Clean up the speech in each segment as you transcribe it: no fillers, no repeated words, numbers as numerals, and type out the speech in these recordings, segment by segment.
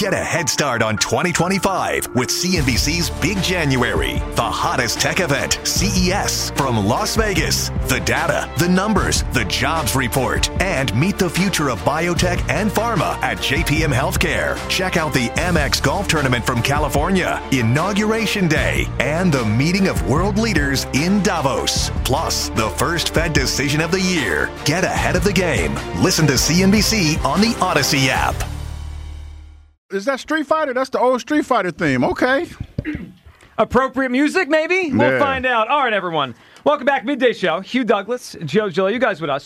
Get a head start on 2025 with CNBC's Big January, the hottest tech event, CES, from Las Vegas. The data, the numbers, the jobs report, and meet the future of biotech and pharma at JPM Healthcare. Check out the Amex Golf Tournament from California, Inauguration Day, and the meeting of world leaders in Davos. Plus, the first Fed decision of the year. Get ahead of the game. Listen to CNBC on the Odyssey app. Is that Street Fighter? That's the old Street Fighter theme. Okay. Appropriate music, maybe? We'll find out. All right, everyone. Welcome back. Midday Show. Hugh Douglas, Joe Gillo. You guys with us.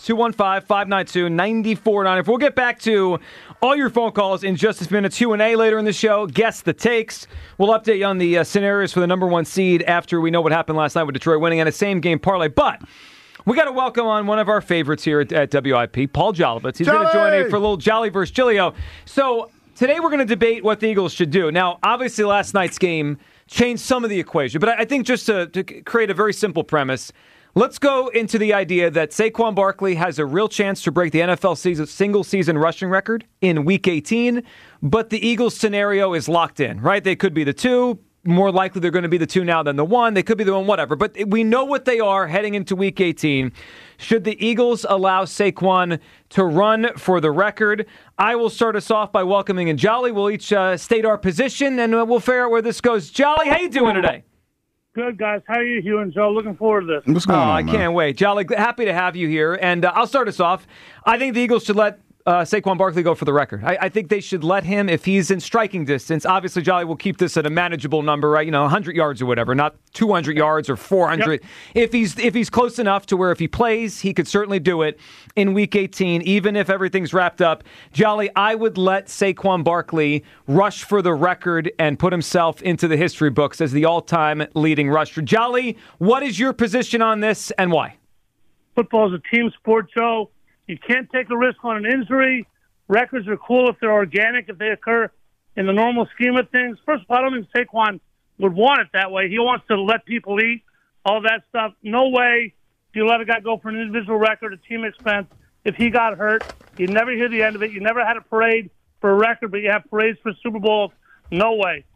215-592-9490. We'll get back to all your phone calls in just a minute. Q&A later in the show. Guess the takes. We'll update you on the scenarios for the number one seed after we know what happened last night with Detroit winning and a same-game parlay. But we got to welcome on one of our favorites here at WIP, Paul Jolibitz. He's going to join in for a little Jolly versus Gilio. So today we're going to debate what the Eagles should do. Now, obviously last night's game changed some of the equation, but I think just to create a very simple premise, let's go into the idea that Saquon Barkley has a real chance to break the NFL single-season rushing record in Week 18, but the Eagles scenario is locked in, right? They could be the two. More likely they're going to be the two now than the one. They could be the one, whatever. But we know what they are heading into Week 18. Should the Eagles allow Saquon to run for the record? I will start us off by welcoming in Jolly. We'll each state our position, and we'll figure out where this goes. Jolly, how you doing today? Good, guys. How are you, Hugh and Joe? Looking forward to this. What's going on, I can't wait. Jolly, happy to have you here. And I'll start us off. I think the Eagles should let Saquon Barkley go for the record. I think they should let him, if he's in striking distance. Obviously, Jolly will keep this at a manageable number, right? 100 yards or whatever, not 200 yards or 400. Yep. If he's close enough to where if he plays, he could certainly do it in Week 18, even if everything's wrapped up. Jolly, I would let Saquon Barkley rush for the record and put himself into the history books as the all-time leading rusher. Jolly, what is your position on this and why? Football is a team sport, Joe. You can't take a risk on an injury. Records are cool if they're organic, if they occur in the normal scheme of things. First of all, I don't think Saquon would want it that way. He wants to let people eat, all that stuff. No way do you let a guy go for an individual record at team expense. If he got hurt, you'd never hear the end of it. You never had a parade for a record, but you have parades for Super Bowls. No way.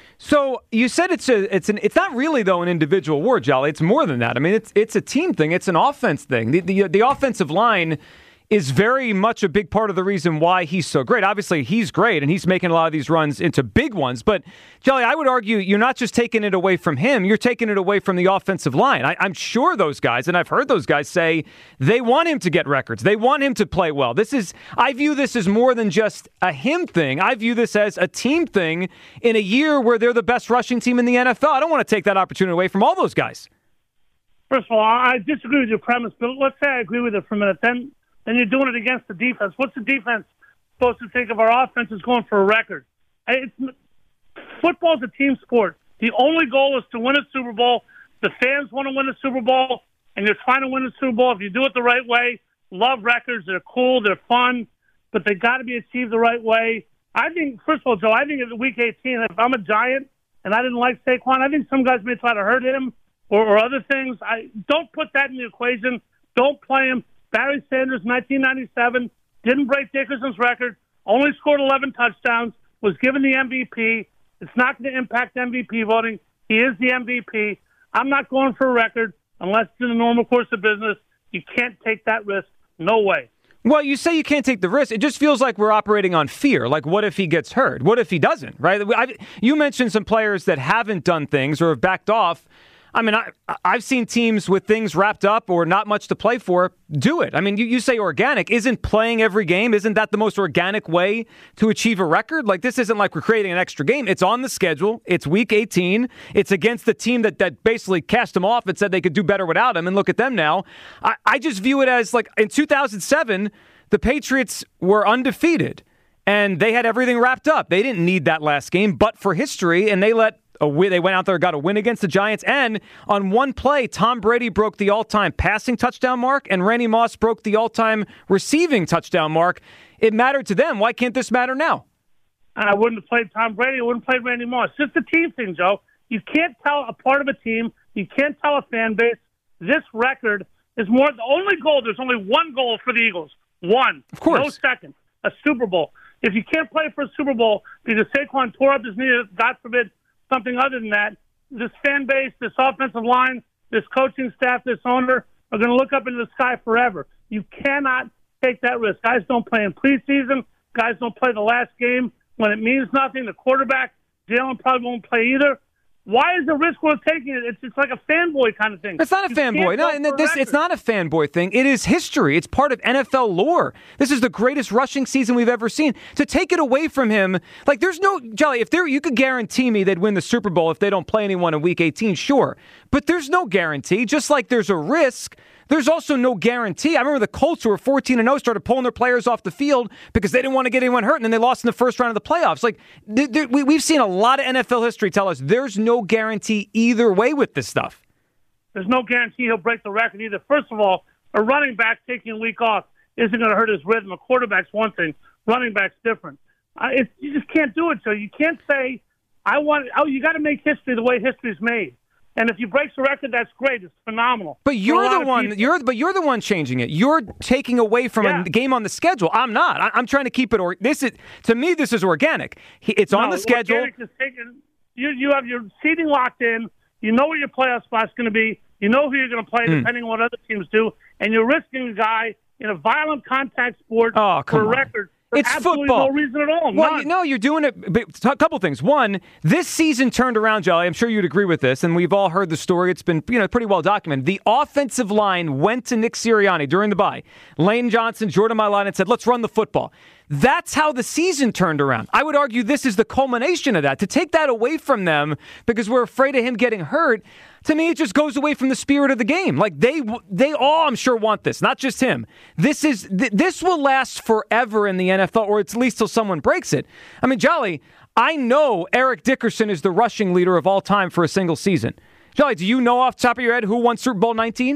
So you said it's not really though an individual award, Jolly. It's more than that. I mean, it's a team thing. It's an offense thing. The offensive line is very much a big part of the reason why he's so great. Obviously, he's great, and he's making a lot of these runs into big ones. But, Jolly, I would argue you're not just taking it away from him, you're taking it away from the offensive line. I'm sure those guys, and I've heard those guys say, they want him to get records. They want him to play well. I view this as more than just a him thing. I view this as a team thing in a year where they're the best rushing team in the NFL. I don't want to take that opportunity away from all those guys. First of all, I disagree with your premise, but let's say I agree with it for a minute. Then you're doing it against the defense. What's the defense supposed to think of our offense is going for a record? Football's a team sport. The only goal is to win a Super Bowl. The fans want to win a Super Bowl, and you're trying to win a Super Bowl. If you do it the right way, love records. They're cool. They're fun, but they got to be achieved the right way. I think, first of all, Joe, I think at Week 18, if I'm a Giant and I didn't like Saquon, I think some guys may try to hurt him or other things. Don't put that in the equation. Don't play him. Barry Sanders, 1997, didn't break Dickerson's record, only scored 11 touchdowns, was given the MVP. It's not going to impact MVP voting. He is the MVP. I'm not going for a record unless it's in the normal course of business. You can't take that risk. No way. Well, you say you can't take the risk. It just feels like we're operating on fear. Like, what if he gets hurt? What if he doesn't, right? You mentioned some players that haven't done things or have backed off. I mean, I've seen teams with things wrapped up or not much to play for do it. I mean, you say organic. Isn't playing every game, isn't that the most organic way to achieve a record? Like, this isn't like we're creating an extra game. It's on the schedule. It's Week 18. It's against the team that basically cast him off and said they could do better without him. And look at them now. I just view it as like in 2007, the Patriots were undefeated and they had everything wrapped up. They didn't need that last game, but for history, and they went out there, got a win against the Giants, and on one play, Tom Brady broke the all-time passing touchdown mark, and Randy Moss broke the all-time receiving touchdown mark. It mattered to them. Why can't this matter now? I wouldn't have played Tom Brady. I wouldn't have played Randy Moss. It's just a team thing, Joe. You can't tell a part of a team. You can't tell a fan base. This record is more. The only goal. There's only one goal for the Eagles. One. Of course. No second. A Super Bowl. If you can't play for a Super Bowl because Saquon tore up his knee, God forbid, something other than that, this fan base, this offensive line, this coaching staff, this owner are going to look up into the sky forever. You cannot take that risk. Guys don't play in preseason. Guys don't play the last game when it means nothing. The quarterback, Jalen, probably won't play either. Why is the risk worth taking it? It's like a fanboy kind of thing. It's not a fanboy. No, it's not a fanboy thing. It is history. It's part of NFL lore. This is the greatest rushing season we've ever seen. To take it away from him, like there's no Jolly. If you could guarantee me they'd win the Super Bowl if they don't play anyone in Week 18, sure. But there's no guarantee. Just like there's a risk, there's also no guarantee. I remember the Colts, who were 14-0, started pulling their players off the field because they didn't want to get anyone hurt, and then they lost in the first round of the playoffs. Like we've seen a lot of NFL history tell us there's no guarantee either way with this stuff. There's no guarantee he'll break the record either. First of all, a running back taking a week off isn't going to hurt his rhythm. A quarterback's one thing. Running back's different. You just can't do it, Joe. You can't say, you got to make history the way history's made. And if you break the record, that's great. It's phenomenal. But you're the one. You're the one changing it. You're taking away from a game on the schedule. I'm not. I'm trying to keep it. To me, this is organic. It's on the schedule. You have your seating locked in. You know where your playoff spot's going to be. You know who you're going to play, depending on what other teams do. And you're risking a guy in a violent contact sport for a record. It's absolutely football. No reason at all. Well, no, you're doing it. A couple things. One, this season turned around, Jolly. I'm sure you'd agree with this, and we've all heard the story. It's been pretty well documented. The offensive line went to Nick Sirianni during the bye. Lane Johnson, Jordan Mailata, and said, "Let's run the football." That's how the season turned around. I would argue this is the culmination of that. To take that away from them because we're afraid of him getting hurt, to me, it just goes away from the spirit of the game. Like they all, I'm sure, want this, not just him. This will last forever in the NFL, or at least till someone breaks it. I mean, Jolly, I know Eric Dickerson is the rushing leader of all time for a single season. Jolly, do you know off the top of your head who won Super Bowl 19?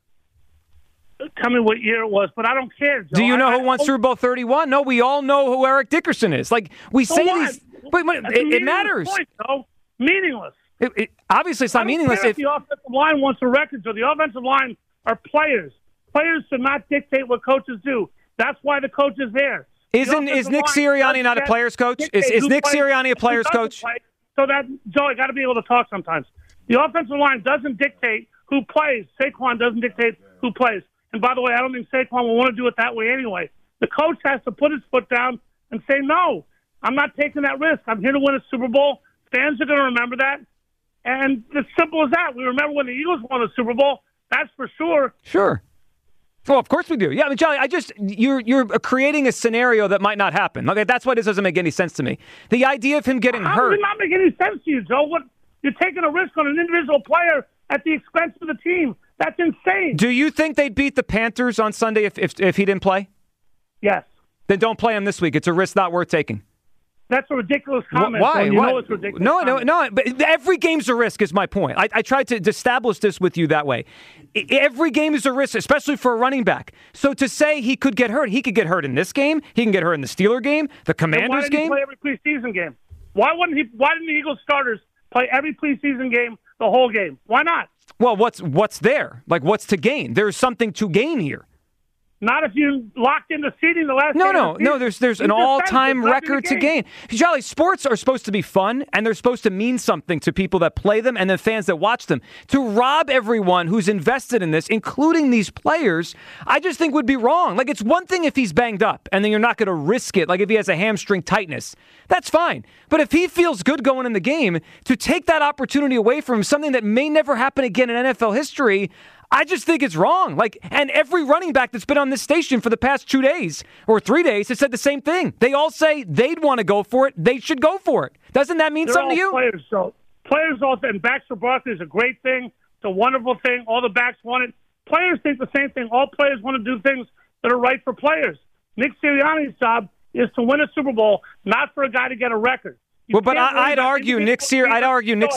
Tell me what year it was, but I don't care, Joe. Do you know who won Super Bowl 31? No, we all know who Eric Dickerson is. Like, we say these... But it matters. Point, though. Meaningless. Obviously, it's not meaningless. If the offensive line wants a record, so the offensive line are players. Players should not dictate what coaches do. That's why the coach is there. Is Nick Sirianni not a player's coach? Is Nick Sirianni a player's coach? So that, Joe, I got to be able to talk sometimes. The offensive line doesn't dictate who plays. Saquon doesn't dictate who plays. And by the way, I don't think Saquon will want to do it that way anyway. The coach has to put his foot down and say, no, I'm not taking that risk. I'm here to win a Super Bowl. Fans are going to remember that. And it's simple as that. We remember when the Eagles won the Super Bowl. That's for sure. Sure. Well, of course we do. Yeah, I mean, Johnny, you're creating a scenario that might not happen. Okay, that's why this doesn't make any sense to me. The idea of him getting hurt. How does it not make any sense to you, Joe? You're taking a risk on an individual player at the expense of the team. That's insane. Do you think they'd beat the Panthers on Sunday if he didn't play? Yes. Then don't play him this week. It's a risk not worth taking. That's a ridiculous comment. Why? You know it's ridiculous. No. But every game's a risk is my point. I tried to establish this with you that way. Every game is a risk, especially for a running back. So to say he could get hurt, he could get hurt in this game. He can get hurt in the Steeler game, the Commanders game. Why didn't he play every preseason game? Why didn't the Eagles starters play every preseason game, the whole game? Why not? Well, what's there? Like, what's to gain? There's something to gain here. Not if you locked in the seating the last No. There's an all-time record to gain. Jolly, sports are supposed to be fun, and they're supposed to mean something to people that play them and the fans that watch them. To rob everyone who's invested in this, including these players, I just think would be wrong. Like, it's one thing if he's banged up, and then you're not going to risk it. Like if he has a hamstring tightness, that's fine. But if he feels good going in the game, to take that opportunity away from him, something that may never happen again in NFL history, I just think it's wrong. Like, and every running back that's been on this station for the past 2 days or 3 days has said the same thing. They all say they'd want to go for it. They should go for it. Doesn't that mean something to you? Players, so players all and backs for Barkley is a great thing. It's a wonderful thing. All the backs want it. Players think the same thing. All players want to do things that are right for players. Nick Sirianni's job is to win a Super Bowl, not for a guy to get a record. Well, but I'd argue Nick Sirianni's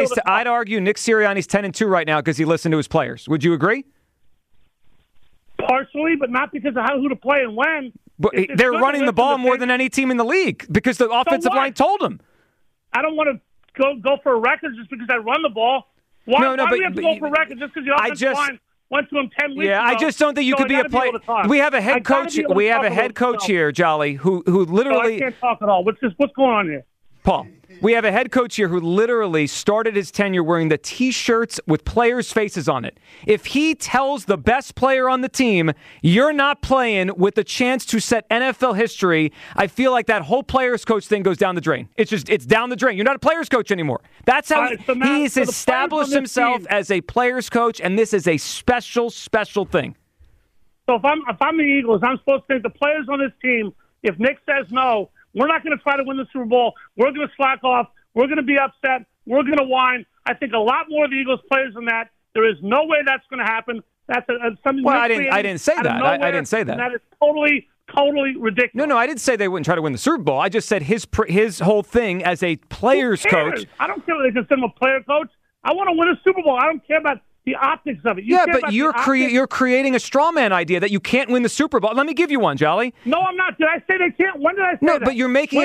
10-2 right now because he listened to his players. Would you agree? Partially, but not because of who to play and when. But they're running the ball more than any team in the league because the offensive line told them. I don't want to go for a record just because I run the ball. Why do we have to go for a record just because the offensive line Went to him 10 weeks ago. Yeah, I just don't think you could be a player. We have a head coach. We have a head coach here, Jolly, who literally. I can't talk at all. What's going on here? Paul, we have a head coach here who literally started his tenure wearing the T-shirts with players' faces on it. If he tells the best player on the team, you're not playing with a chance to set NFL history, I feel like that whole players' coach thing goes down the drain. It's down the drain. You're not a players' coach anymore. That's how he's established himself as a players' coach, and this is a special, special thing. So if I'm the Eagles, I'm supposed to think the players on this team, if Nick says no, we're not going to try to win the Super Bowl. We're going to slack off. We're going to be upset. We're going to whine. I think a lot more of the Eagles players than that. There is no way that's going to happen. That's something. Well, I didn't say that. I didn't say that. That is totally ridiculous. No, I didn't say they wouldn't try to win the Super Bowl. I just said his whole thing as a players coach. I don't care if they consider him a player coach. I want to win a Super Bowl. I don't care about the optics of it. But you're creating a straw man idea that you can't win the Super Bowl. Let me give you one, Jolly. No, I'm not. Did I say they can't? When did I say that? No, but you're making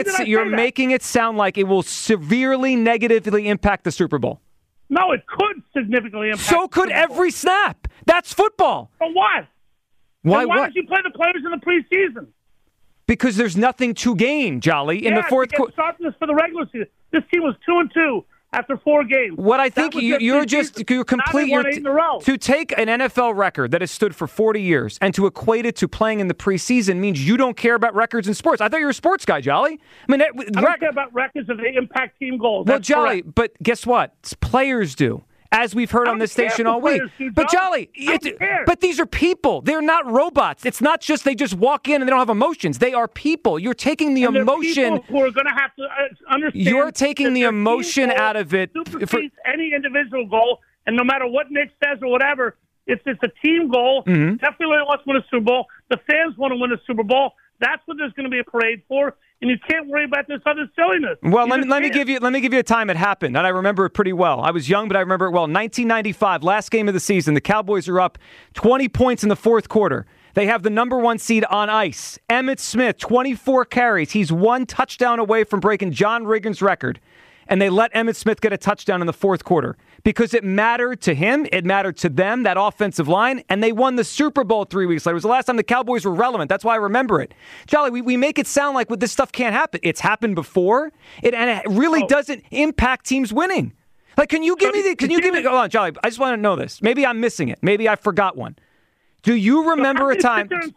it sound like it will severely negatively impact the Super Bowl. No, it could significantly impact. So could every snap. That's football. For what? Why don't you play the players in the preseason? Because there's nothing to gain, Jolly, in the fourth quarter. Sharpness for the regular season. This team was 2-2. After 4 games. What I think you're complete. To take an NFL record that has stood for 40 years and to equate it to playing in the preseason means you don't care about records in sports. I thought you were a sports guy, Jolly. I don't care about records if they impact team goals. Well, Jolly, but guess what? Players do. As we've heard on this station all week. But Jolly, but these are people. They're not robots. It's not just they just walk in and they don't have emotions. They are people. You're taking the emotion. People who are going to have to understand. You're taking the emotion out of it. For any individual goal, and no matter what Nick says or whatever, it's a team goal. Mm-hmm. Definitely wants to win a Super Bowl. The fans want to win a Super Bowl. That's what there's going to be a parade for, and you can't worry about this other silliness. Well, let me give you a time it happened, and I remember it pretty well. I was young, but I remember it well. 1995, last game of the season, the Cowboys are up 20 points in the fourth quarter. They have the number 1 seed on ice. Emmitt Smith, 24 carries. He's 1 touchdown away from breaking John Riggins' record. And they let Emmitt Smith get a touchdown in the fourth quarter because it mattered to him. It mattered to them, that offensive line, and they won the Super Bowl 3 weeks later. It was the last time the Cowboys were relevant. That's why I remember it. Jolly, we make it sound like this stuff can't happen. It's happened before, and it really doesn't impact teams winning. Like, can you give me, hold on, Jolly, I just want to know this. Maybe I'm missing it. Maybe I forgot one. Do you remember a time in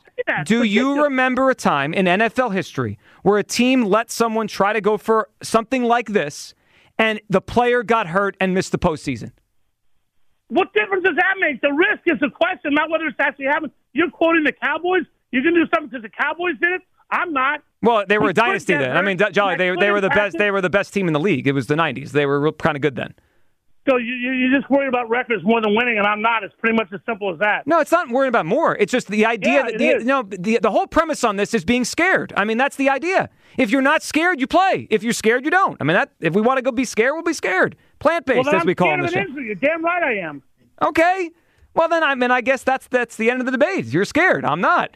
NFL history where a team let someone try to go for something like this and the player got hurt and missed the postseason? What difference does that make? The risk is the question, not whether it's actually happened. You're quoting the Cowboys? You can do something because the Cowboys did it? I'm not. Well, they were a dynasty then. I mean, Jolly, they were the best. They were the best team in the league. It was the 90s. They were kind of good then. So you just worry about records more than winning, and I'm not. It's pretty much as simple as that. No, it's not worrying about more. It's just the idea the whole premise on this is being scared. I mean, that's the idea. If you're not scared, you play. If you're scared, you don't. I mean, if we want to go be scared, we'll be scared. Plant-based, as we call it. You're damn right I am. Okay. Well, then I guess that's the end of the debate. You're scared. I'm not.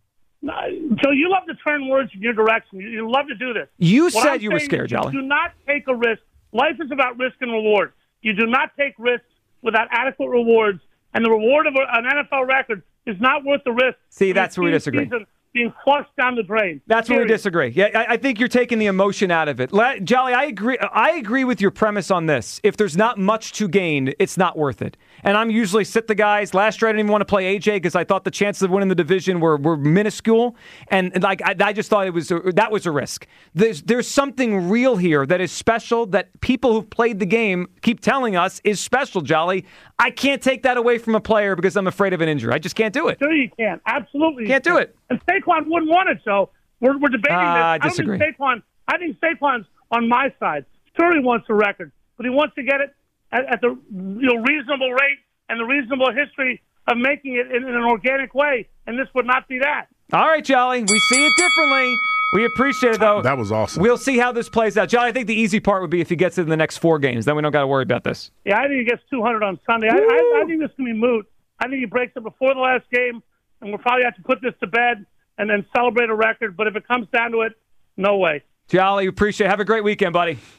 So you love to turn words in your direction. You love to do this. You said you were scared, Jolly. Do not take a risk. Life is about risk and reward. You do not take risks without adequate rewards, and the reward of an NFL record is not worth the risk. See, that's where we disagree. Being flushed down the drain. That's where we disagree. Yeah, I think you're taking the emotion out of it. Jolly, I agree. I agree with your premise on this. If there's not much to gain, it's not worth it. And I'm usually sit the guys. Last year, I didn't even want to play AJ because I thought the chances of winning the division were minuscule. And I just thought that was a risk. There's something real here that is special that people who've played the game keep telling us is special, Jolly. I can't take that away from a player because I'm afraid of an injury. I just can't do it. Sure you can. Absolutely. Can't do it. And Saquon wouldn't want it, so we're debating this. I disagree. I think Saquon's on my side. Sure, he wants a record, but he wants to get it at the reasonable rate and the reasonable history of making it in an organic way, and this would not be that. All right, Jolly, we see it differently. We appreciate it, though. That was awesome. We'll see how this plays out. Jolly, I think the easy part would be if he gets it in the next 4 games. Then we don't got to worry about this. Yeah, I think he gets 200 on Sunday. I think this can be moot. I think he breaks it before the last game, and we'll probably have to put this to bed and then celebrate a record. But if it comes down to it, no way. Jolly, appreciate it. Have a great weekend, buddy.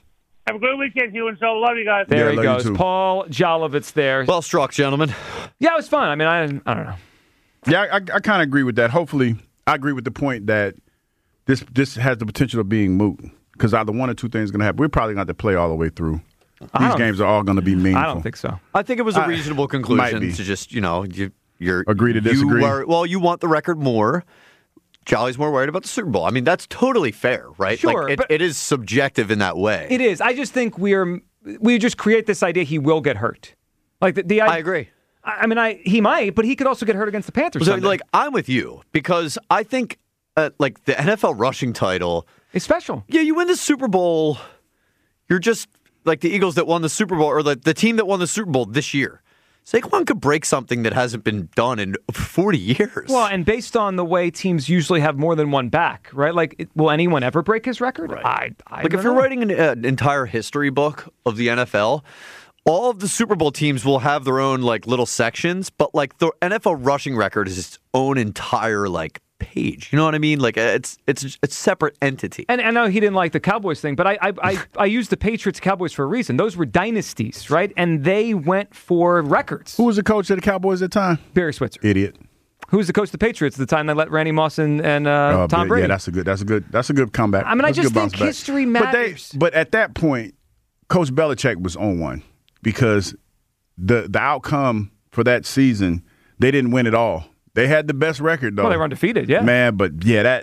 Have a great weekend, Hugh and Joe. Love you guys. There he love goes. you too. Paul Jolovitz there. Well struck, gentlemen. Yeah, it was fun. I mean, I don't know. Yeah, I kind of agree with that. Hopefully, I agree with the point that this has the potential of being moot because either one or two things are going to happen. We're probably going to have to play all the way through. These games are all going to be meaningful. I don't think so. I think it was a reasonable conclusion be. to just, you're Agree to disagree. You want the record more. Jolly's more worried about the Super Bowl. I mean, that's totally fair, right? Sure, like, but it is subjective in that way. It is. I just think we just create this idea he will get hurt. Like I agree. I mean, he might, but he could also get hurt against the Panthers. So, I'm with you because I think, the NFL rushing title it's special. Yeah, you win the Super Bowl. You're just like the Eagles that won the Super Bowl, or the team that won the Super Bowl this year. Saquon could break something that hasn't been done in 40 years. Well, and based on the way teams usually have more than one back, right? Like, will anyone ever break his record? Right. I if you're writing an entire history book of the NFL, all of the Super Bowl teams will have their own little sections, but the NFL rushing record is its own entire page. You know what I mean? It's a separate entity. And I know he didn't like the Cowboys thing, but I used the Patriots Cowboys for a reason. Those were dynasties, right? And they went for records. Who was the coach of the Cowboys at the time? Barry Switzer. Idiot. Who was the coach of the Patriots at the time they let Randy Moss and Tom Brady? Yeah, that's a good comeback. I mean, I That's a just good think bounce back. history matters. But at that point, Coach Belichick was on one because the outcome for that season, they didn't win it all. They had the best record, though. Well, they were undefeated, yeah. Man, but yeah,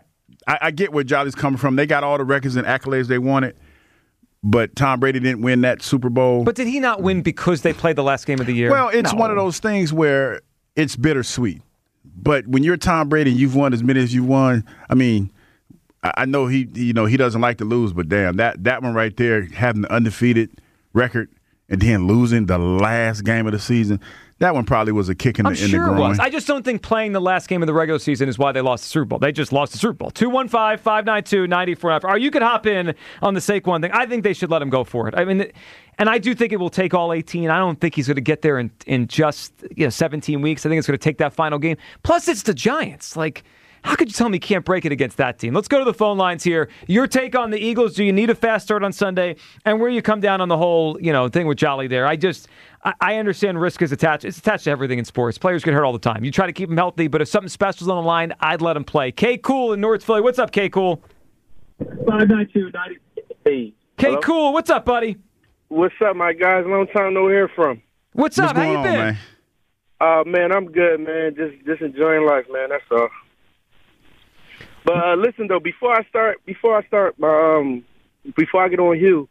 I get where Jolly's coming from. They got all the records and accolades they wanted, but Tom Brady didn't win that Super Bowl. But did he not win because they played the last game of the year? Well, it's one of those things where it's bittersweet. But when you're Tom Brady and you've won as many as you won, I mean, I know he doesn't like to lose, but damn, that one right there, having the undefeated record and then losing the last game of the season, that one probably was a kick in the groin. It was. I just don't think playing the last game of the regular season is why they lost the Super Bowl. They just lost the Super Bowl. 215-592-94. Or you could hop in on the Saquon thing. I think they should let him go for it. I mean, and I do think it will take all 18. I don't think he's going to get there in just 17 weeks. I think it's going to take that final game. Plus, it's the Giants. How could you tell me he can't break it against that team? Let's go to the phone lines here. Your take on the Eagles. Do you need a fast start on Sunday? And where you come down on the whole, thing with Jolly there. I understand risk is attached. It's attached to everything in sports. Players get hurt all the time. You try to keep them healthy, but if something special's on the line, I'd let them play. K Cool in North Philly. What's up, K Cool? 592-98. K Cool, what's up, buddy? What's up, my guys? Long time no hear from. What's up? How you going been? on, man? Man, I'm good, man. Just enjoying life, man. That's all. But listen though, before I get on Hugh,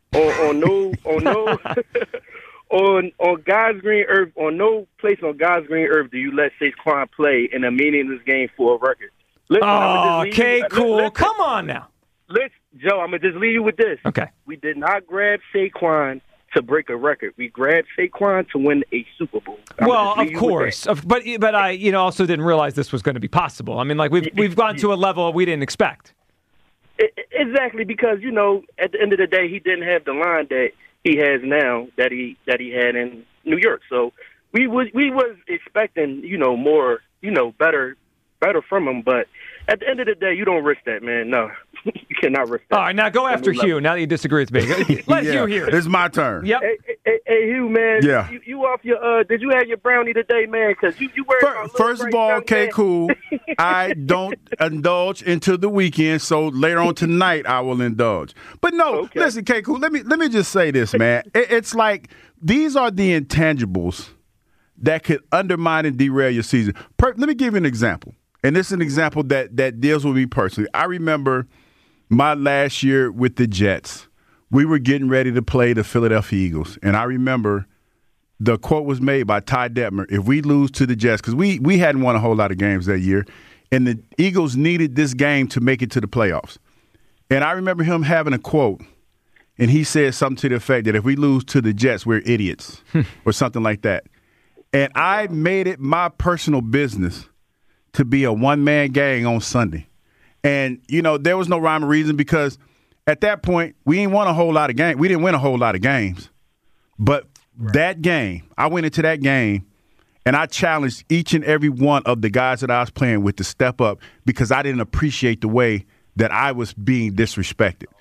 on God's green earth, on no place on God's green earth do you let Saquon play in a meaningless game for a record. Listen, K Cool, come on now. Listen, Joe, I'm gonna just leave you with this. Okay. We did not grab Saquon to break a record. We grabbed Saquon to win a Super Bowl. Well, of course, but I also didn't realize this was going to be possible. I mean, we've gone to a level we didn't expect. Exactly, because at the end of the day, he didn't have the line that he has now that he had in New York. So we was expecting more better from him, but at the end of the day, you don't risk that, man. No, you cannot risk that. All right, now go after Hugh. Now that you disagree with me, let Hugh hear it. It's my turn. Yep. Hey, Hugh, man. Yeah. You off your? Did you have your brownie today, man? Because you wear. First of all, K Cool, I don't indulge into the weekend, so later on tonight I will indulge. But no, Okay. Listen, K Cool, let me just say this, man. It's like these are the intangibles that could undermine and derail your season. Let me give you an example. And this is an example that deals with me personally. I remember my last year with the Jets. We were getting ready to play the Philadelphia Eagles. And I remember the quote was made by Ty Detmer, if we lose to the Jets, because we hadn't won a whole lot of games that year, and the Eagles needed this game to make it to the playoffs. And I remember him having a quote, and he said something to the effect that if we lose to the Jets, we're idiots or something like that. And I made it my personal business to be a one-man gang on Sunday. And, there was no rhyme or reason because at that point, we didn't win a whole lot of games. We didn't win a whole lot of games. But that game, I went into that game, and I challenged each and every one of the guys that I was playing with to step up because I didn't appreciate the way that I was being disrespected.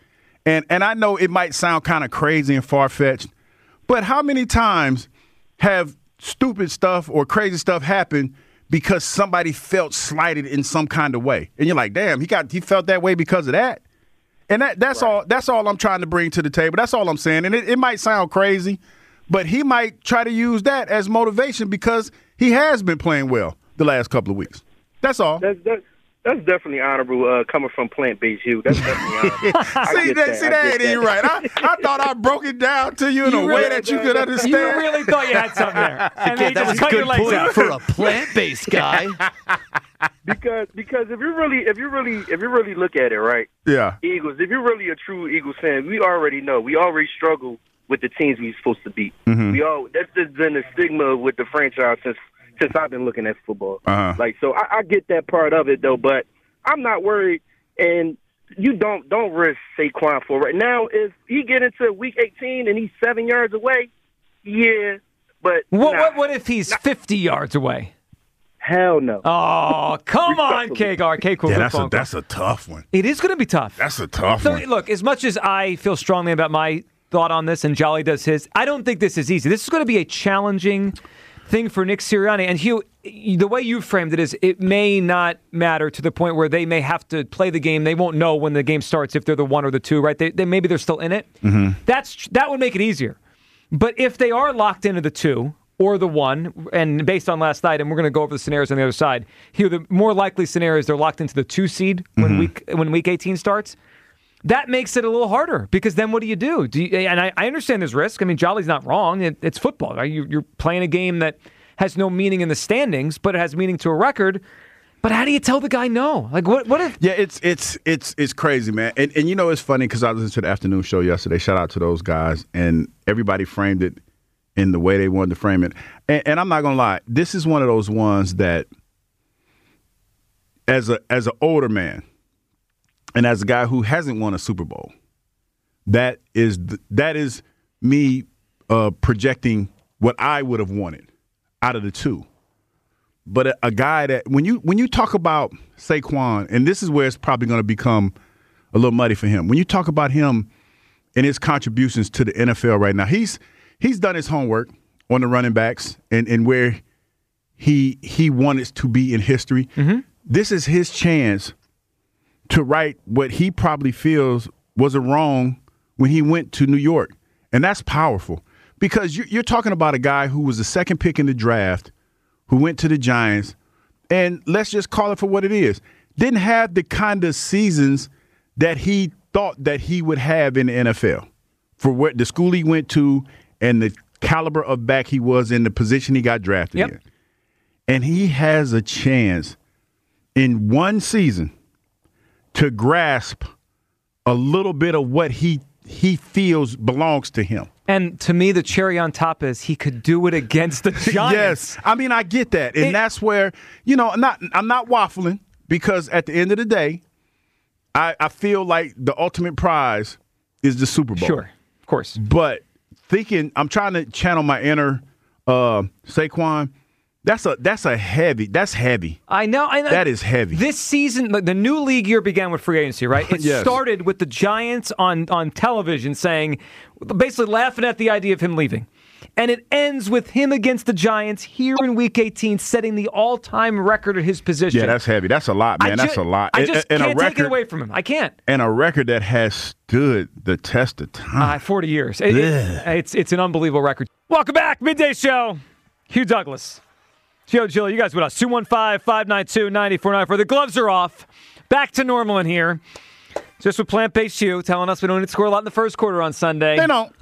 And I know it might sound kind of crazy and far-fetched, but how many times have stupid stuff or crazy stuff happen because somebody felt slighted in some kind of way? And you're like, damn, he felt that way because of that? And that's all I'm trying to bring to the table. That's all I'm saying. And it might sound crazy, but he might try to use that as motivation because he has been playing well the last couple of weeks. That's all. That's definitely honorable coming from plant-based Hugh. That's definitely honorable. that ain't even right. I thought I broke it down to you in a way that you could understand. You really thought you had something there. And Okay, that was a good point for a plant-based guy. Because if you really look at it, right? Yeah. Eagles. If you're really a true Eagles fan, we already know. We already struggle with the teams we're supposed to beat. Mm-hmm. That's just been the stigma with the franchise since I've been looking at football. Uh-huh. So I get that part of it though, but I'm not worried. And you don't risk Saquon for right now. If he get into week 18 and he's 7 yards away, yeah. But what if he's 50 yards away? Hell no. Oh, come on, Kagar. Okay, cool. Yeah, that's a tough one. It is going to be tough. That's a tough So, one. look, as much as I feel strongly about my thought on this and Jolly does his, I don't think this is easy. This is going to be a challenging thing for Nick Sirianni. And Hugh, the way you framed it is it may not matter to the point where they may have to play the game. They won't know when the game starts if they're the 1 or the 2, right? Maybe they're still in it. Mm-hmm. That would make it easier. But if they are locked into the 2 or the 1, and based on last night, and we're going to go over the scenarios on the other side, Hugh, the more likely scenario is they're locked into the 2 seed when week 18 starts. That makes it a little harder because then what do you do? And I understand there's risk. I mean, Jolly's not wrong. It's football. Right? You're playing a game that has no meaning in the standings, but it has meaning to a record. But how do you tell the guy no? Like what if? Yeah, it's crazy, man. And you know it's funny because I listened to the afternoon show yesterday. Shout out to those guys, and everybody framed it in the way they wanted to frame it. And I'm not gonna lie, this is one of those ones that, as an older man. And as a guy who hasn't won a Super Bowl, that is me projecting what I would have wanted out of the 2. But a guy that when you talk about Saquon, and this is where it's probably going to become a little muddy for him. When you talk about him and his contributions to the NFL right now, he's done his homework on the running backs and where he wanted to be in history. Mm-hmm. This is his chance to right what he probably feels was a wrong when he went to New York. And that's powerful because you're talking about a guy who was the second pick in the draft, who went to the Giants, and let's just call it for what it is. Didn't have the kind of seasons that he thought that he would have in the NFL for what the school he went to and the caliber of back he was in the position he got drafted in. And he has a chance in one season to grasp a little bit of what he feels belongs to him. And to me, the cherry on top is he could do it against the Giants. Yes. I mean, I get that. And that's where, I'm not waffling because at the end of the day, I feel like the ultimate prize is the Super Bowl. Sure, of course. But I'm trying to channel my inner Saquon. That's heavy. I know. That is heavy. This season, the new league year began with free agency, right? It started with the Giants on television saying, basically laughing at the idea of him leaving. And it ends with him against the Giants here in Week 18, setting the all-time record at his position. Yeah, that's heavy. That's a lot, man. That's a lot. I just can't take it away from him. I can't. And a record that has stood the test of time. 40 years. It's an unbelievable record. Welcome back. Midday Show. Hugh Douglas. Joe Gill, you guys with us. 215-592-9494. The gloves are off. Back to normal in here. Just with plant-based Hugh telling us we don't need to score a lot in the first quarter on Sunday. They don't.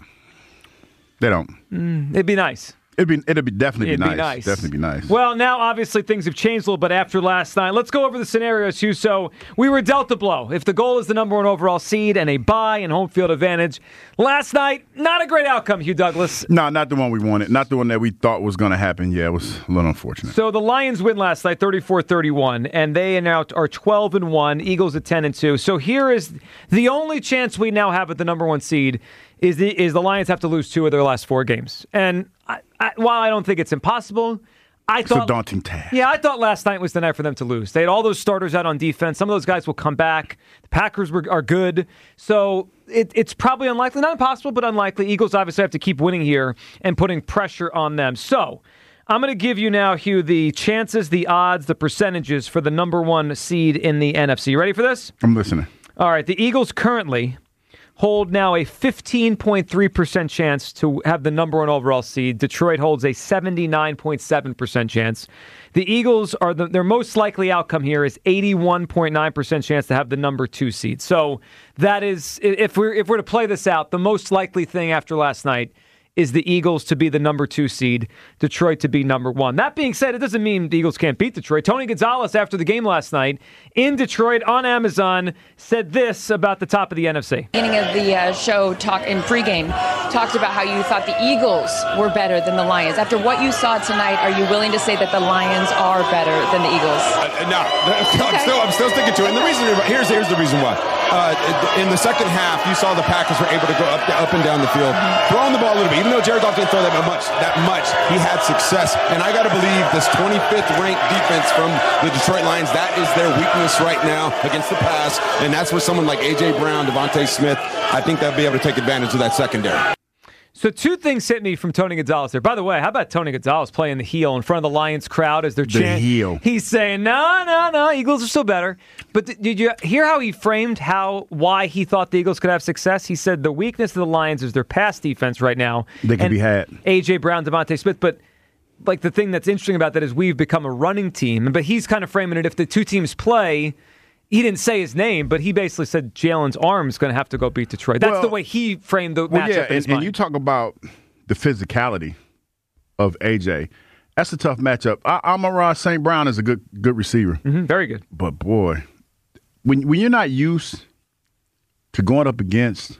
It'd be nice. It'd definitely be nice. Definitely be nice. Well, now obviously things have changed a little bit after last night. Let's go over the scenarios, Hugh. So we were dealt a blow. If the goal is the number 1 overall seed and a bye and home field advantage, last night not a great outcome, Hugh Douglas. No, not the one we wanted. Not the one that we thought was going to happen. Yeah, it was a little unfortunate. So the Lions win last night, 34-31, and they now are 12-1. Eagles at 10-2. So here is the only chance we now have at the number 1 seed. Is the Lions have to lose 2 of their last 4 games. And while I don't think it's impossible, It's a daunting task. Yeah, I thought last night was the night for them to lose. They had all those starters out on defense. Some of those guys will come back. The Packers are good. So it's probably unlikely. Not impossible, but unlikely. Eagles obviously have to keep winning here and putting pressure on them. So I'm going to give you now, Hugh, the chances, the odds, the percentages for the number 1 seed in the NFC. You ready for this? I'm listening. All right. The Eagles currently hold now a 15.3% chance to have the number 1 overall seed. Detroit holds a 79.7% chance. The Eagles are their most likely outcome here is 81.9% chance to have the number 2 seed. So that is, if we're to play this out, the most likely thing after last night is the Eagles to be the number 2 seed, Detroit to be number 1. That being said, it doesn't mean the Eagles can't beat Detroit. Tony Gonzalez, after the game last night in Detroit on Amazon, said this about the top of the NFC. Beginning of the show, in pregame, talked about how you thought the Eagles were better than the Lions. After what you saw tonight, are you willing to say that the Lions are better than the Eagles? No, I'm still sticking to it. And the reason here's the reason why. In the second half, you saw the Packers were able to go up and down the field, throwing the ball a little bit. Even though Jared Goff didn't throw that much, he had success. And I got to believe this 25th ranked defense from the Detroit Lions, that is their weakness right now against the pass. And that's where someone like A.J. Brown, Devontae Smith, I think they'll be able to take advantage of that secondary. So 2 things hit me from Tony Gonzalez there. By the way, how about Tony Gonzalez playing the heel in front of the Lions crowd as they're chanting? The heel. He's saying, no, Eagles are still better. But did you hear how he framed why he thought the Eagles could have success? He said the weakness of the Lions is their pass defense right now. They can be had. A.J. Brown, Devontae Smith, but like the thing that's interesting about that is we've become a running team. But he's kind of framing it if the 2 teams play. He didn't say his name, but he basically said Jalen's arm's going to have to go beat Detroit. That's the way he framed the matchup in his mind. And you talk about the physicality of AJ. That's a tough matchup. Amon-Ra St. Brown is a good receiver. Mm-hmm, very good. But, boy, when you're not used to going up against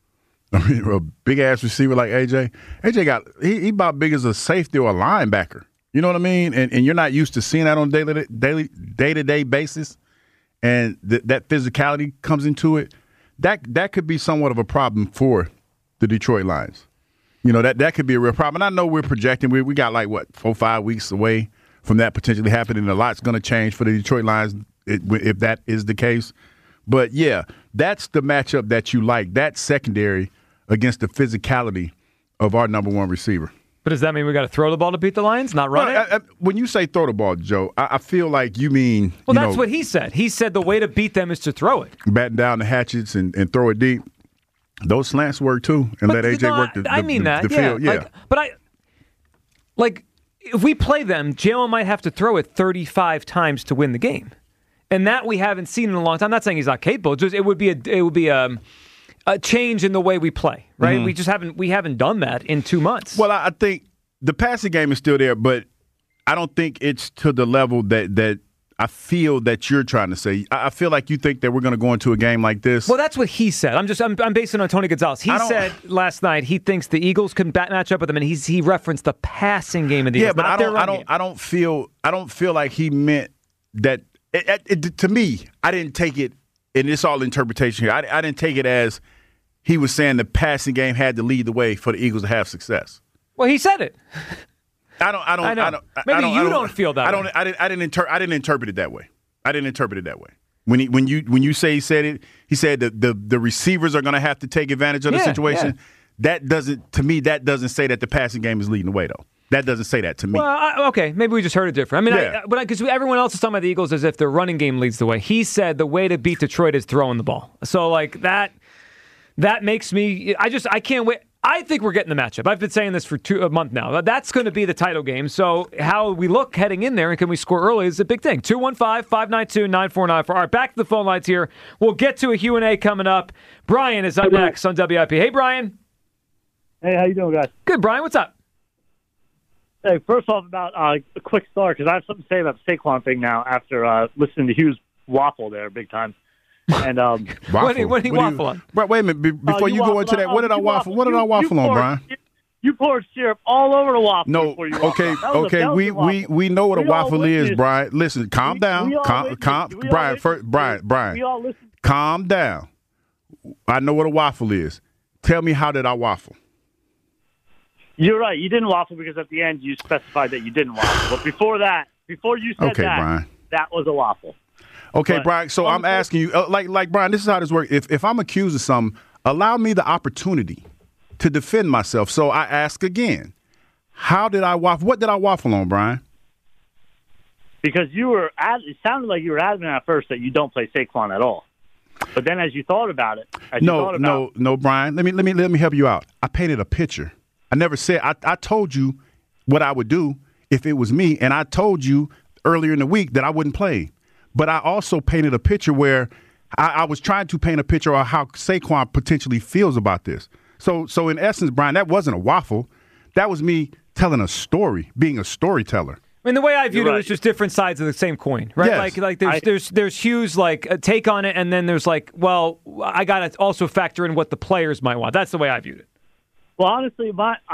a big-ass receiver like AJ he about big as a safety or a linebacker. You know what I mean? And you're not used to seeing that on a day-to-day basis. And that physicality comes into it, that could be somewhat of a problem for the Detroit Lions. You know, that could be a real problem. And I know we're projecting. We got 4-5 weeks away from that potentially happening. A lot's going to change for the Detroit Lions if that is the case. But, yeah, that's the matchup that you like, that secondary against the physicality of our number 1 receiver. But does that mean we got to throw the ball to beat the Lions, not run it? When you say throw the ball, Joe, I feel like you mean that's what he said. He said the way to beat them is to throw it. Batten down the hatchets and throw it deep. Those slants work too, and let AJ work the field. Yeah. If we play them, Jalen might have to throw it 35 times to win the game, and that we haven't seen in a long time. I'm not saying he's not capable. Just it would be a change in the way we play, right? Mm-hmm. We haven't done that in 2 months. Well, I think the passing game is still there, but I don't think it's to the level that I feel that you're trying to say. I feel like you think that we're going to go into a game like this. Well, that's what he said. I'm basing it on Tony Gonzalez. He said last night he thinks the Eagles can match up with them, and he referenced the passing game of the Eagles. Yeah, but I don't feel like he meant that. To me, I didn't take it, and it's all interpretation here. I didn't take it as he was saying the passing game had to lead the way for the Eagles to have success. Well, he said it. I don't. Maybe you don't feel that way. I didn't interpret it that way. I didn't interpret it that way. When you say he said it, he said the receivers are going to have to take advantage of the situation. Yeah. That doesn't say that the passing game is leading the way, though. That doesn't say that to me. Well, okay, maybe we just heard it different. I mean, because everyone else is talking about the Eagles as if their running game leads the way. He said the way to beat Detroit is throwing the ball. So that makes me. I can't wait. I think we're getting the matchup. I've been saying this for a month now. That's going to be the title game. So how we look heading in there and can we score early is a big thing. 215-592-9494. All right, back to the phone lines here. We'll get to a Q&A coming up. Brian is up next on WIP. Hey, Brian. Hey, how you doing, guys? Good, Brian. What's up? Hey, first off, about a quick start, because I have something to say about the Saquon thing now after listening to Hughes waffle there big time. And what did he waffle on? Wait a minute. Before you go into that, what did I waffle? What did I waffle on, Brian? You poured syrup all over the waffle. No, okay. We know what a waffle is, Brian. Listen, calm down. Brian. Calm down. I know what a waffle is. Tell me, how did I waffle? You're right. You didn't waffle because at the end you specified that you didn't waffle. But before you said Brian. that was a waffle. Okay, But, Brian. So I'm asking you, like Brian, this is how this works. If I'm accused of something, allow me the opportunity to defend myself. So I ask again, how did I waffle? What did I waffle on, Brian? Because it sounded like you were adamant at first that you don't play Saquon at all. But then as you thought about it, no, Brian, let me help you out. I painted a picture. I never said, I told you what I would do if it was me, and I told you earlier in the week that I wouldn't play. But I also painted a picture where I was trying to paint a picture of how Saquon potentially feels about this. So in essence, Brian, that wasn't a waffle. That was me telling a story, being a storyteller. I mean, the way I viewed it was just different sides of the same coin, right? Yes. Like there's Hugh's like a take on it, and then there's like, well, I got to also factor in what the players might want. That's the way I viewed it. Well, honestly,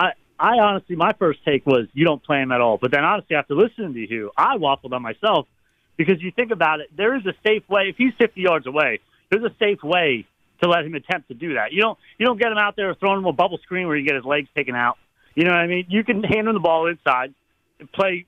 my first take was you don't play him at all. But then honestly, after listening to Hugh, I waffled on myself because you think about it, there is a safe way. If he's 50 yards away, there's a safe way to let him attempt to do that. You don't get him out there throwing him a bubble screen where you get his legs taken out. You know what I mean? You can hand him the ball inside and play,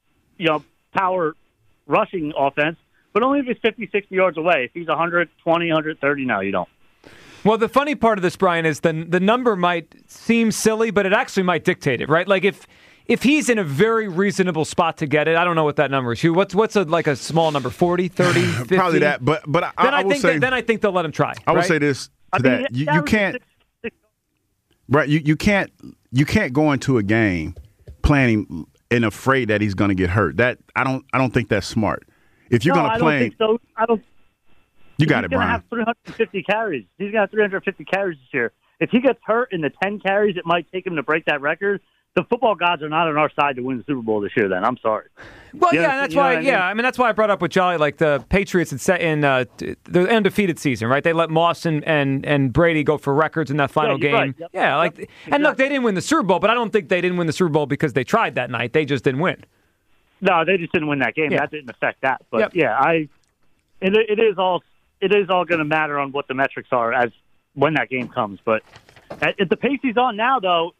power rushing offense, but only if he's 50, 60 yards away. If he's 120, 130, no, you don't. Well, the funny part of this, Brian, is the number might seem silly, but it actually might dictate it, right? Like if he's in a very reasonable spot to get it, I don't know what that number is. Hugh, what's a small number? 40, 30, 50? Probably that, but I think they'll let him try. I would say this to that. You can't, right? You can't go into a game planning and afraid that he's going to get hurt. That I don't think that's smart. If you're going to play, I don't. You got it, Brian. He's going to have 350 carries. He's going to have 350 carries this year. If he gets hurt in the 10 carries, it might take him to break that record. The football gods are not on our side to win the Super Bowl this year. Then I'm sorry. Well, that's why. I mean, that's why I brought up with Jolly. Like the Patriots in the undefeated season, right? They let Moss and Brady go for records in that final game. Right. Yep. Yeah, Exactly. And look, they didn't win the Super Bowl, but I don't think they didn't win the Super Bowl because they tried that night. They just didn't win. No, they just didn't win that game. Yeah. That didn't affect that. But it is all going to matter on what the metrics are as when that game comes. But at the pace he's on now,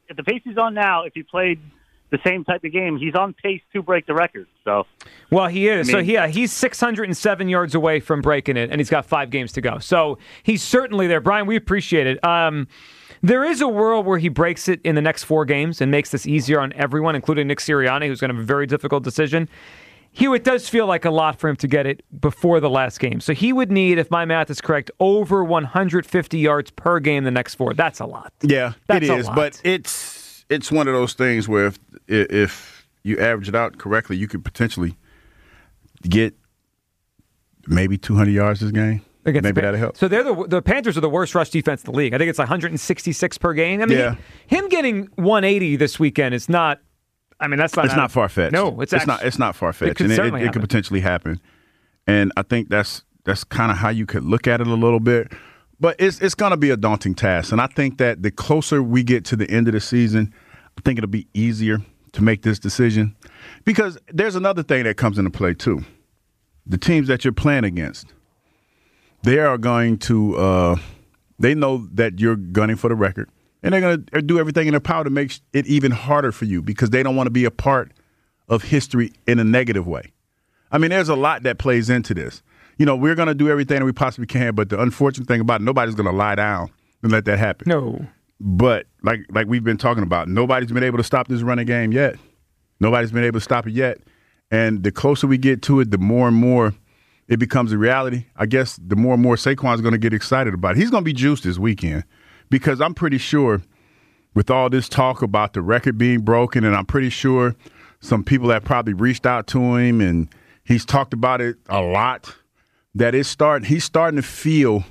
if he played the same type of game, he's on pace to break the record. So, well, he is. He's 607 yards away from breaking it, and he's got 5 games to go. So he's certainly there. Brian, we appreciate it. There is a world where he breaks it in the next 4 games and makes this easier on everyone, including Nick Sirianni, who's going to have a very difficult decision. Hugh, it does feel like a lot for him to get it before the last game. So he would need, if my math is correct, over 150 yards per game the next 4. That's a lot. Yeah, That's it is. But it's one of those things where if you average it out correctly, you could potentially get maybe 200 yards this game. Maybe that'll help. So the Panthers are the worst rush defense in the league. I think it's 166 per game. I mean, him getting 180 this weekend is not. I mean, that's not. It's not far fetched. No, it's not far fetched. It could potentially happen, and I think that's kind of how you could look at it a little bit. But it's going to be a daunting task, and I think that the closer we get to the end of the season, I think it'll be easier to make this decision because there's another thing that comes into play too. The teams that you're playing against. They are going to they know that you're gunning for the record, and they're going to do everything in their power to make it even harder for you because they don't want to be a part of history in a negative way. I mean, there's a lot that plays into this. We're going to do everything that we possibly can, but the unfortunate thing about it, nobody's going to lie down and let that happen. No. But like we've been talking about, nobody's been able to stop this running game yet. Nobody's been able to stop it yet. And the closer we get to it, the more and more it becomes a reality. I guess the more and more Saquon's going to get excited about it. He's going to be juiced this weekend because I'm pretty sure with all this talk about the record being broken, and I'm pretty sure some people have probably reached out to him and he's talked about it a lot, that he's starting to feel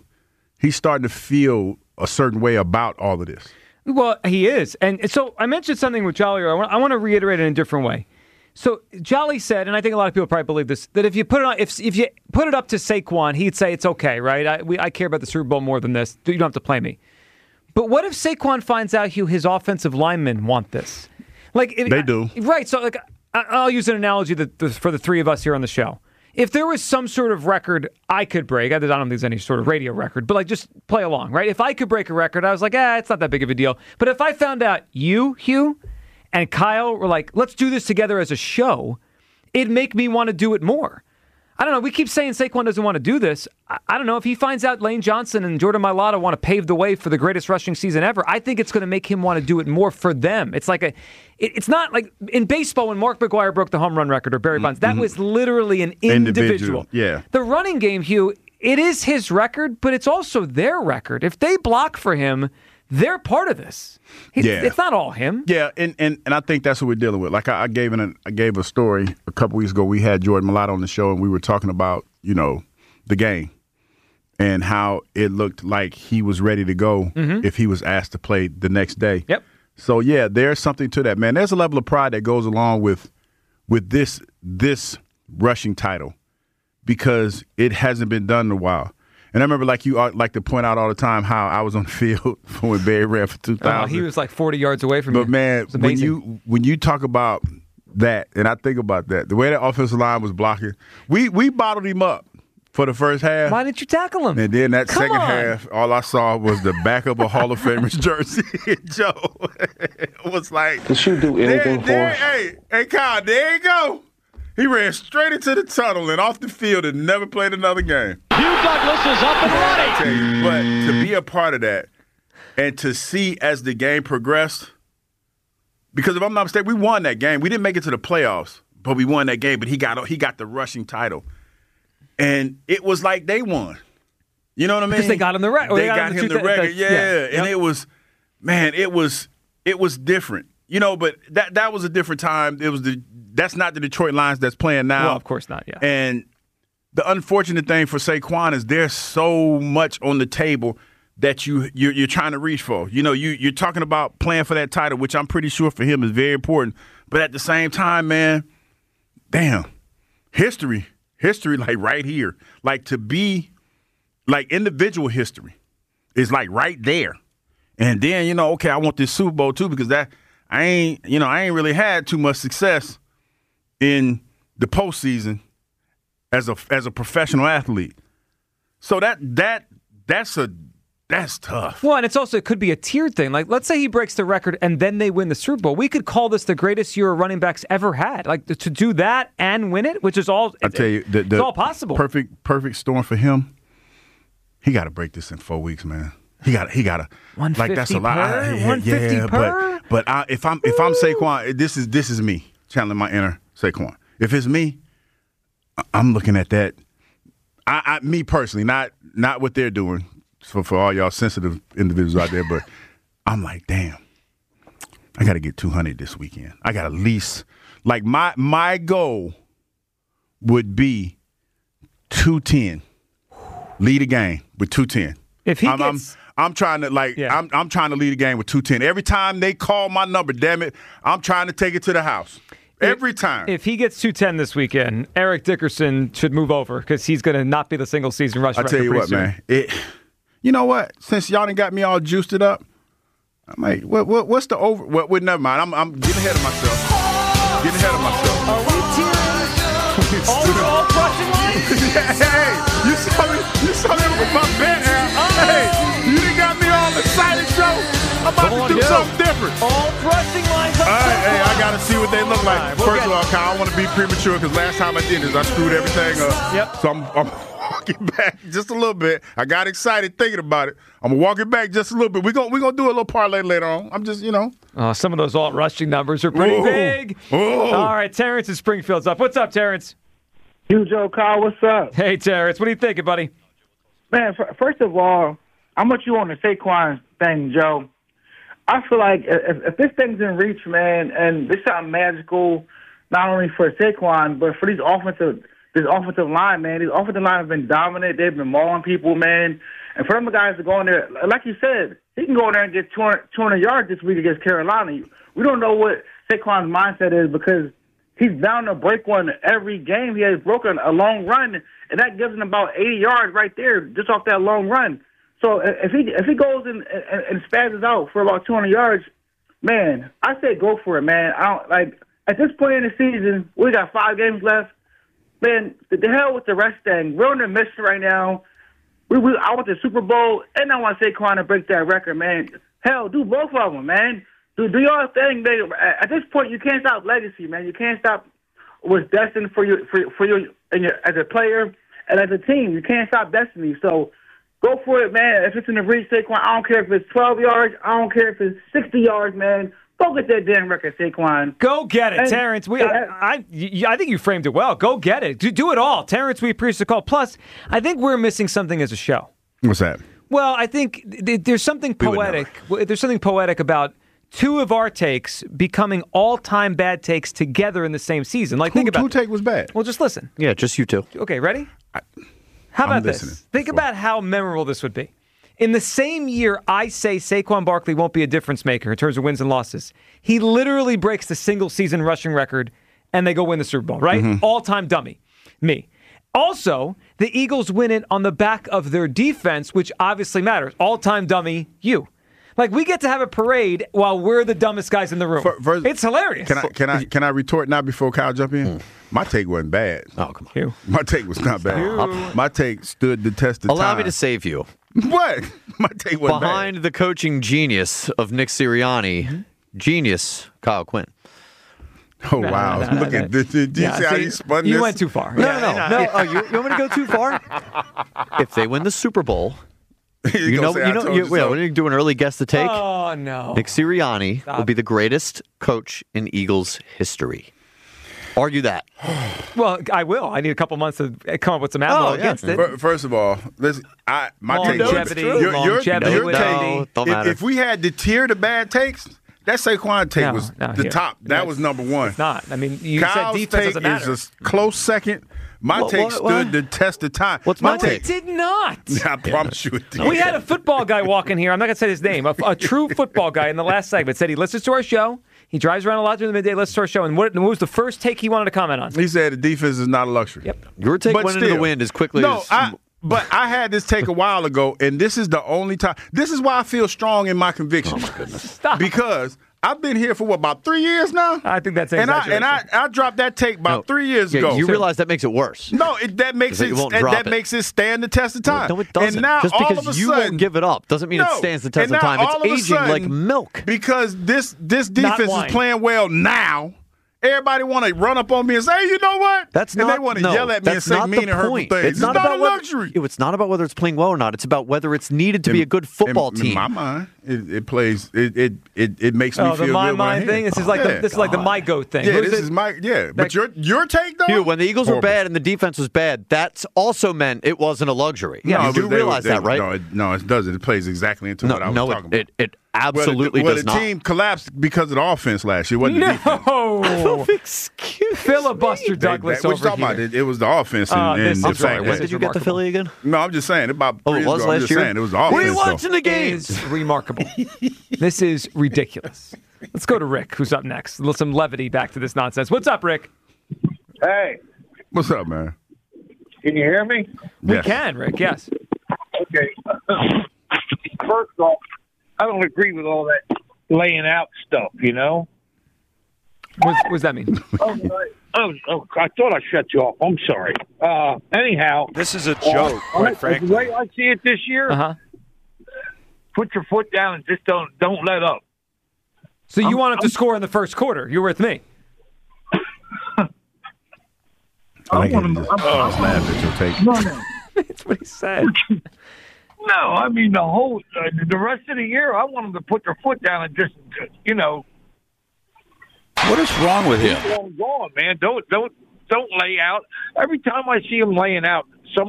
a certain way about all of this. Well, he is. And so I mentioned something with Jolly. I want to reiterate it in a different way. So Jolly said, and I think a lot of people probably believe this, that if you put it on, if you put it up to Saquon, he'd say it's okay, right? I care about the Super Bowl more than this. You don't have to play me. But what if Saquon finds out his offensive linemen want this? They do, right? So I'll use an analogy for the three of us here on the show. If there was some sort of record I could break, I don't think there's any sort of radio record, but just play along, right? If I could break a record, I was like, it's not that big of a deal. But if I found out you, Hugh, and Kyle were like, let's do this together as a show, it'd make me want to do it more. I don't know. We keep saying Saquon doesn't want to do this. I don't know. If he finds out Lane Johnson and Jordan Mailata want to pave the way for the greatest rushing season ever, I think it's going to make him want to do it more for them. It's like it's not like in baseball when Mark McGwire broke the home run record or Barry Bonds. That was literally an individual. Yeah. The running game, Hugh, it is his record, but it's also their record. If they block for him, they're part of this. It's not all him. Yeah, and I think that's what we're dealing with. Like I gave a story a couple weeks ago. We had Jordan Mailata on the show, and we were talking about, the game and how it looked like he was ready to go if he was asked to play the next day. Yep. So, yeah, there's something to that, man. There's a level of pride that goes along with this rushing title because it hasn't been done in a while. And I remember, like you like to point out all the time, how I was on the field when Barry ran for 2,000. He was like 40 yards away from you. But, man, when you talk about that, and I think about that, the way that offensive line was blocking, we bottled him up for the first half. Why didn't you tackle him? And then that second half, all I saw was the back of a Hall of Famer's jersey. Joe, it was like, did you do anything for us? Hey, Kyle, there you go. He ran straight into the tunnel and off the field and never played another game. Hugh Douglas is up and running. But to be a part of that and to see as the game progressed, because if I'm not mistaken, we won that game. We didn't make it to the playoffs, but we won that game. But he got the rushing title. And it was like they won. You know what I mean? Because they got him the record. They got him the record, yeah. And it was, man, it was different. But that was a different time. That's not the Detroit Lions that's playing now. Well, of course not, yeah. And the unfortunate thing for Saquon is there's so much on the table that you're trying to reach for. You're talking about playing for that title, which I'm pretty sure for him is very important. But at the same time, man, damn, history, like right here. Like to be, like individual history is like right there. And then, okay, I want this Super Bowl too because I ain't really had too much success in the postseason as a professional athlete. So that's tough. Well, and it could be a tiered thing. Like, let's say he breaks the record and then they win the Super Bowl. We could call this the greatest year running backs ever had. Like, to do that and win it, which is all, I tell you, it's all possible. Perfect storm for him. He got to break this in 4 weeks, man. He got to. 150 like that's a lot. Per? 150 per? But if I'm Saquon, this is me channeling my inner Saquon. If it's me, I'm looking at that. Me personally, not what they're doing for all y'all sensitive individuals out there, but I'm like, damn, I got to get 200 this weekend. I got at least, like my goal would be 210. Lead a game with 210. If he gets, I'm trying to I'm trying to lead a game with 210. Every time they call my number, damn it, I'm trying to take it to the house. Every time. If he gets 210 this weekend, Eric Dickerson should move over because he's going to not be the single season rush. I tell you what, man. You know what? Since y'all done got me all juiced it up, I'm like, what's the over? Well, never mind. I'm getting ahead of myself. Are we tearing all crushing lines? Hey, you saw me with my bet, Al. Hey, you done got me all excited, Joe. I'm about to do something different. All crushing lines. All right, hey, I got to see what they look like. First of all, Kyle, I don't want to be premature because last time I did this, I screwed everything up. Yep. So I'm walking back just a little bit. I got excited thinking about it. I'm going to walk it back just a little bit. We're gonna do a little parlay later on. I'm just, some of those alt-rushing numbers are pretty big. All right, Terrence in Springfield's up. What's up, Terrence? Hugh, Joe, Kyle, what's up? Hey, Terrence. What are you thinking, buddy? Man, first of all, how much you on the Saquon thing, Joe? I feel like if this thing's in reach, man, and this sounds magical, not only for Saquon, but for this offensive line, man. These offensive line have been dominant. They've been mauling people, man. And for them guys to go in there, like you said, he can go in there and get 200 yards this week against Carolina. We don't know what Saquon's mindset is because he's bound to break one every game. He has broken a long run, and that gives him about 80 yards right there just off that long run. So if he goes and spazzes out for about 200 yards, man, I say go for it, man. I don't like at this point in the season. We got 5 games left, man. The hell with the rest thing. We're in the midst right now. I want the Super Bowl, and I want Saquon to break that record, man. Hell, do both of them, man. Do y'all think that at this point you can't stop legacy, man? You can't stop what's destined for you as a player and as a team. You can't stop destiny. So go for it, man. If it's in the reach, Saquon, I don't care if it's 12 yards. I don't care if it's 60 yards, man. Go get that damn record, Saquon. Go get it, Terrence. I think you framed it well. Go get it. Do it all. Terrence, we appreciate the call. Plus, I think we're missing something as a show. What's that? Well, I think there's something poetic. There's something poetic about two of our takes becoming all-time bad takes together in the same season. Like, think about who take was bad? Well, just listen. Yeah, just you two. Okay, ready? How about this? listening. Think about how memorable this would be. In the same year I say Saquon Barkley won't be a difference maker in terms of wins and losses, he literally breaks the single-season rushing record, and they go win the Super Bowl, right? Mm-hmm. All-time dummy. Me. Also, the Eagles win it on the back of their defense, which obviously matters. All-time dummy, you. Like, we get to have a parade while we're the dumbest guys in the room. It's hilarious. Can I retort now before Kyle jump in? My take wasn't bad. Oh, come on. My take was not bad. My take stood the test of time. Allow me to save you. What? My take wasn't Behind bad. the coaching genius of Nick Sirianni, genius Kyle Quinn. Oh, wow. Look at this. Did you see how you spun this? You went too far. No. Oh, you want me to go too far? If they win the Super Bowl, when you do an early guess the take, Oh, no. Nick Sirianni will be the greatest coach in Eagles history. Argue that. Well, I will. I need a couple months to come up with some ammo against it. First of all, my take Longevity, your take. don't matter. If we had to tier the bad takes, that Saquon take was the top. That was number one. It's not. I mean, you Kyle's said defense take doesn't matter. is a close second. My take stood the test of time. What's my take? It did not. I promise you it did. We had a football guy walk in here. I'm not going to say his name. A true football guy in the last segment said he listens to our show. He drives around a lot during the midday, listens to our show. And what was the first take he wanted to comment on? He said the defense is not a luxury. Yep. Your take went into the wind as quickly as... But I had this take a while ago, and this is the only time. This is why I feel strong in my convictions. Oh, my goodness. Stop. Because I've been here for, about 3 years now? I think that's And I dropped that take about 3 years ago. You realize that makes it worse. No, that makes it stand the test of time. No, it doesn't. And now, just all because of a you sudden, won't give it up doesn't mean it stands the test of time. It's aging like milk. Because this defense is playing well now. Everybody want to run up on me and say, hey, you know what? They want to yell at me and say mean and hurtful things. It's not a luxury. It's not about whether it's playing well or not. It's about whether it's needed to be a good football team. In my mind, it plays. It makes me feel good. The my mind thing. This is like the my goat thing. Yeah, this is my But your take though. Hugh, when the Eagles were bad and the defense was bad, that's also meant it wasn't a luxury. Yeah, you do realize that, right? No, it doesn't. It plays exactly into what I was talking about. It absolutely does not. The team collapsed because of the offense last year. Wasn't the defense? No. Excuse Filibuster Douglas what you talking about? It was the offense. I'm sorry. When did you get the Philly again? No, I'm just saying. About 3 years ago. last year? Saying, it was the offense. What are you watching the games? It's remarkable. This is ridiculous. Let's go to Rick, who's up next. A little some levity back to this nonsense. What's up, Rick? Hey. What's up, man? Can you hear me? We can, Rick, yes. Okay. First off, I don't agree with all that laying out stuff, you know? What does that mean? I thought I shut you off. I'm sorry. Anyhow. This is a joke, quite frankly. The way I see it this year, put your foot down and just don't let up. So you wanted to score in the first quarter. You're with me. I want to laugh at your take. No. That's what he said. No, I mean the rest of the year, I want them to put their foot down and just, you know. What is wrong with him? Go on, man. Don't lay out. Every time I see them laying out,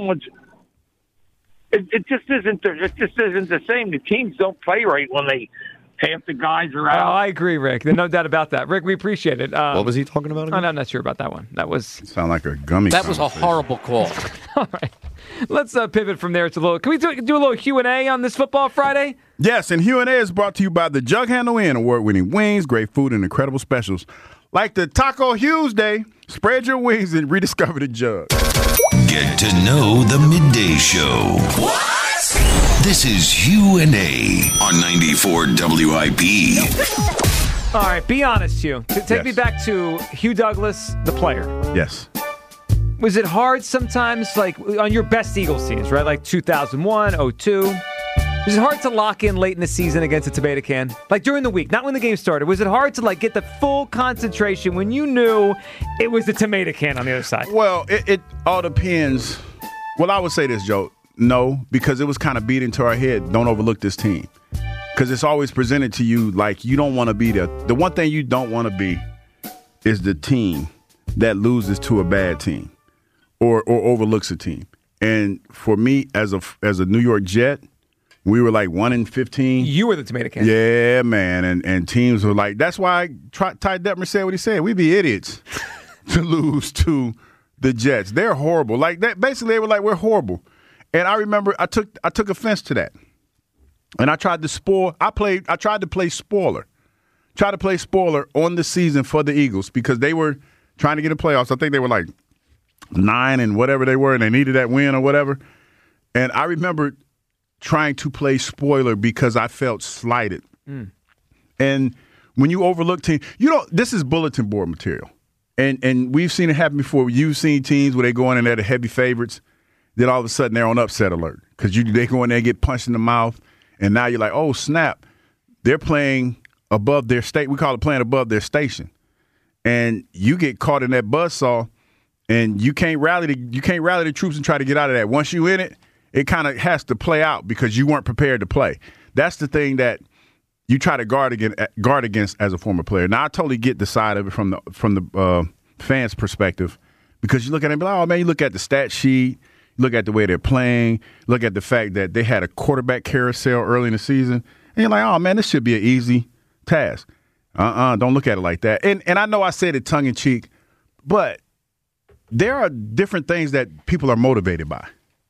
it just isn't the same. The teams don't play right when half the guys are out. Oh, I agree, Rick. There's no doubt about that. Rick, we appreciate it. What was he talking about again? I'm not sure about that one. That was... Sound like a gummy. That was a horrible call. All right. Let's pivot from there to a little... Can we do a little Q&A on this Football Friday? Yes, and Q&A is brought to you by the Jug Handle Inn, award-winning wings, great food, and incredible specials. Like the Taco Hughes Day, spread your wings and rediscover the Jug. Get to know the Midday Show. What? This is Q&A on 94 WIP. All right, be honest, Hugh. Take me back to Hugh Douglas, the player. Yes. Was it hard sometimes, like on your best Eagles teams, right? Like 2001, 02? Was it hard to lock in late in the season against a tomato can? Like during the week, not when the game started. Was it hard to get the full concentration when you knew it was the tomato can on the other side? Well, it all depends. Well, I would say this, Joe. No, because it was kind of beat into our head. Don't overlook this team. Because it's always presented to you like you don't want to be the one thing you don't want to be is the team that loses to a bad team or overlooks a team. And for me, as a New York Jet, we were like 1-15. You were the tomato can. Yeah, man. And teams were like, that's why Ty Detmer said what he said. We'd be idiots to lose to the Jets. They're horrible. Like that. Basically, they were like, we're horrible. And I remember I took offense to that. And I tried to spoil. I tried to play spoiler. Tried to play spoiler on the season for the Eagles because they were trying to get in playoffs. I think they were like 9 and whatever they were, and they needed that win or whatever. And I remember trying to play spoiler because I felt slighted. And when you overlook teams, this is bulletin board material. And we've seen it happen before. You've seen teams where they go in and they're the heavy favorites. Then all of a sudden they're on upset alert because they go in there and get punched in the mouth. And now you're like, oh, snap. They're playing above their state. We call it playing above their station. And you get caught in that buzzsaw and you can't rally the troops and try to get out of that. Once you're in it, it kind of has to play out because you weren't prepared to play. That's the thing that you try to guard against as a former player. Now, I totally get the side of it from the fans' perspective because you look at it and be like, oh, man, you look at the stat sheet, you look at the way they're playing, look at the fact that they had a quarterback carousel early in the season, and you're like, oh, man, this should be an easy task. Don't look at it like that. And I know I said it tongue-in-cheek, but there are different things that people are motivated by.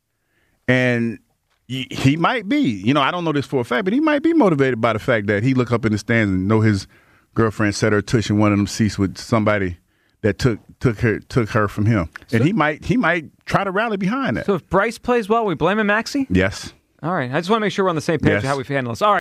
And he might be, I don't know this for a fact, but he might be motivated by the fact that he look up in the stands and know his girlfriend set her tush in one of them seats with somebody that took her from him. And he might try to rally behind that. So if Bryce plays well, we blame him, Maxie? Yes. All right. I just want to make sure we're on the same page of how we handle this. All right.